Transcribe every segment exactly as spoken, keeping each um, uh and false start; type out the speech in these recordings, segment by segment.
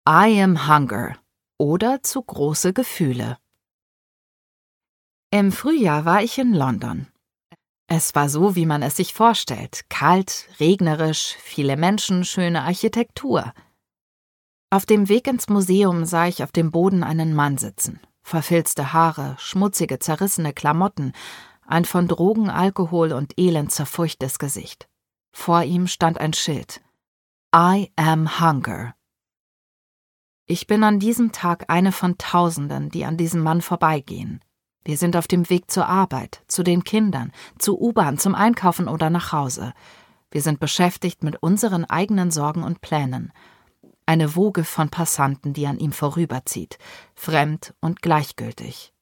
I am hunger oder zu große Gefühle. Im Frühjahr war ich in London. Es war so, wie man es sich vorstellt, kalt, regnerisch, viele Menschen, schöne Architektur. Auf dem Weg ins Museum sah ich auf dem Boden einen Mann sitzen. Verfilzte Haare, schmutzige, zerrissene Klamotten, ein von Drogen, Alkohol und Elend zerfurchtes Gesicht. Vor ihm stand ein Schild. I am hunger. Ich bin an diesem Tag eine von Tausenden, die an diesem Mann vorbeigehen. Wir sind auf dem Weg zur Arbeit, zu den Kindern, zur U-Bahn, zum Einkaufen oder nach Hause. Wir sind beschäftigt mit unseren eigenen Sorgen und Plänen. Eine Woge von Passanten, die an ihm vorüberzieht, fremd und gleichgültig.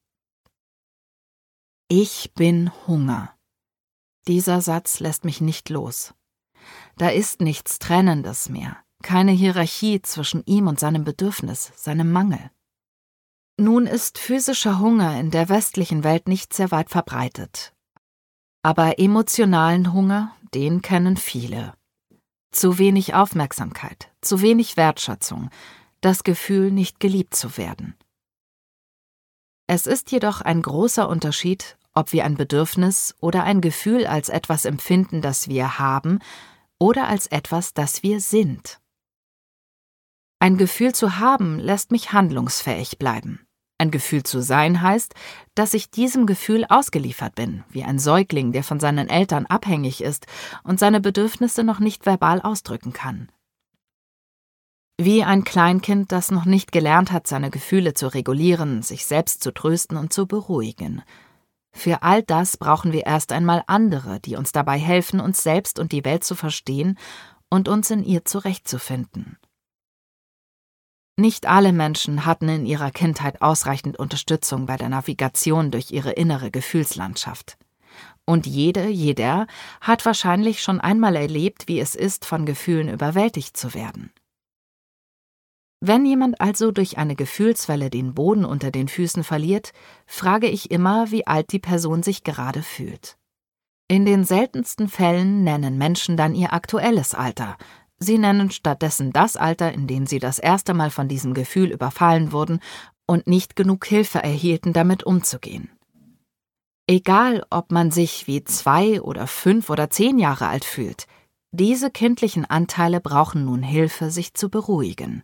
Ich bin Hunger. Dieser Satz lässt mich nicht los. Da ist nichts Trennendes mehr, keine Hierarchie zwischen ihm und seinem Bedürfnis, seinem Mangel. Nun ist physischer Hunger in der westlichen Welt nicht sehr weit verbreitet. Aber emotionalen Hunger, den kennen viele. Zu wenig Aufmerksamkeit, zu wenig Wertschätzung, das Gefühl, nicht geliebt zu werden. Es ist jedoch ein großer Unterschied, ob wir ein Bedürfnis oder ein Gefühl als etwas empfinden, das wir haben, oder als etwas, das wir sind. Ein Gefühl zu haben, lässt mich handlungsfähig bleiben. Ein Gefühl zu sein heißt, dass ich diesem Gefühl ausgeliefert bin, wie ein Säugling, der von seinen Eltern abhängig ist und seine Bedürfnisse noch nicht verbal ausdrücken kann. Wie ein Kleinkind, das noch nicht gelernt hat, seine Gefühle zu regulieren, sich selbst zu trösten und zu beruhigen. Für all das brauchen wir erst einmal andere, die uns dabei helfen, uns selbst und die Welt zu verstehen und uns in ihr zurechtzufinden. Nicht alle Menschen hatten in ihrer Kindheit ausreichend Unterstützung bei der Navigation durch ihre innere Gefühlslandschaft. Und jede, jeder hat wahrscheinlich schon einmal erlebt, wie es ist, von Gefühlen überwältigt zu werden. Wenn jemand also durch eine Gefühlswelle den Boden unter den Füßen verliert, frage ich immer, wie alt die Person sich gerade fühlt. In den seltensten Fällen nennen Menschen dann ihr aktuelles Alter. Sie nennen stattdessen das Alter, in dem sie das erste Mal von diesem Gefühl überfallen wurden und nicht genug Hilfe erhielten, damit umzugehen. Egal, ob man sich wie zwei oder fünf oder zehn Jahre alt fühlt, diese kindlichen Anteile brauchen nun Hilfe, sich zu beruhigen.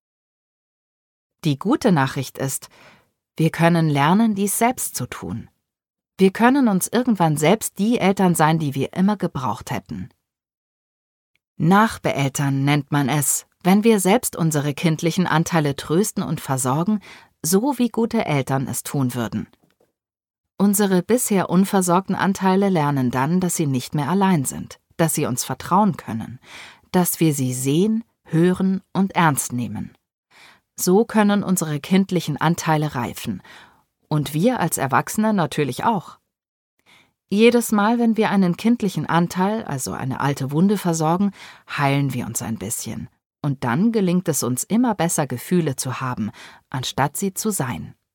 Die gute Nachricht ist, wir können lernen, dies selbst zu tun. Wir können uns irgendwann selbst die Eltern sein, die wir immer gebraucht hätten. Nachbeeltern nennt man es, wenn wir selbst unsere kindlichen Anteile trösten und versorgen, so wie gute Eltern es tun würden. Unsere bisher unversorgten Anteile lernen dann, dass sie nicht mehr allein sind, dass sie uns vertrauen können, dass wir sie sehen, hören und ernst nehmen. So können unsere kindlichen Anteile reifen. Und wir als Erwachsene natürlich auch. Jedes Mal, wenn wir einen kindlichen Anteil, also eine alte Wunde versorgen, heilen wir uns ein bisschen. Und dann gelingt es uns immer besser, Gefühle zu haben, anstatt sie zu sein.